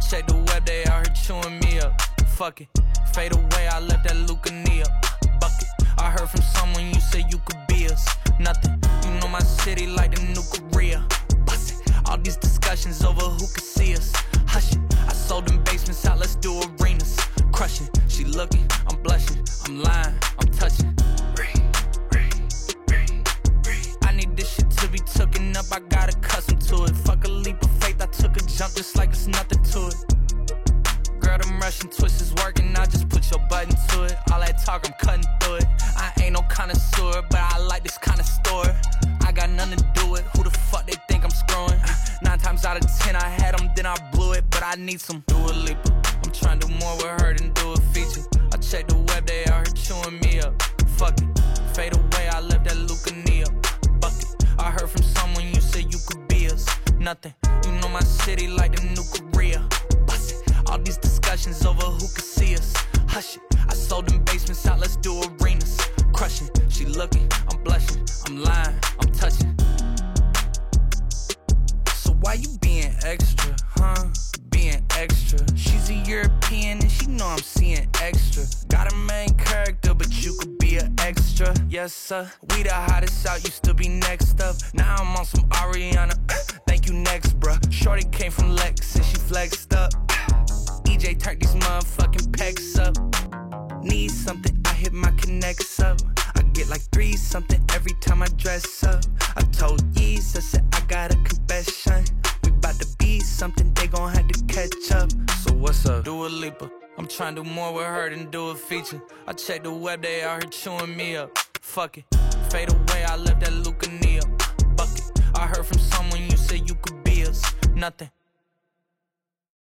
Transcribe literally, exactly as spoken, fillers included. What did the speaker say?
check the web, they out here chewing me up. Fuck it, fade away, I left that Lucania bucket. I heard from someone you said you could be us. Nothing, you know my city like the new Korea. Bust it, all these discussions over who could see us. Hush it, I sold them basements out, let's do arenas. Crushing, she looking, I'm blushing, I'm lying, I'm touching. I need this shit to be tooken up, I got accustomed to it. Fuck a leap of faith, I took a jump just like it's nothing to it. Girl, them Russian twists is working, I just put your button to it. All that talk, I'm cutting through it. I ain't no connoisseur, but I like this kind of store. I got nothing to do with who the fuck they think I'm screwing. Nine times out of ten I had them, then I blew it, but I need some Dua Lipa. I'm trying to do more with her than do a feature. I check the web, they out here chewing me up. Fuck it, fade away, I left that Lucania bucket. I heard from someone you said you could be us. Nothing, you know my city like the new Korea. Bust it, all these discussions over who could see us. Hush it, I sold them basements out, let's do arenas. Crushing, she looking, I'm blushing, I'm lying, I'm touching. So why you being extra, huh? Being extra. She's a European and she know I'm seeing extra. Got a main character, but you could be an extra. Yes, sir. We the hottest out, used to be next up. Now I'm on some Ariana. Thank you, next, bruh. Shorty came from Lex and she flexed up. E J turned these motherfucking pecs up. Need something, I hit my connects up. I get like three something every time I dress up. I told Yeez, I said I got a confession. We bout to be something, they gon' have to catch up. So what's up? Dua Lipa. I'm trying to do more with her than do a feature. I check the web, they out here chewing me up. Fuck it, fade away, I left that Lucania bucket. I heard from someone you said you could be us. Nothing.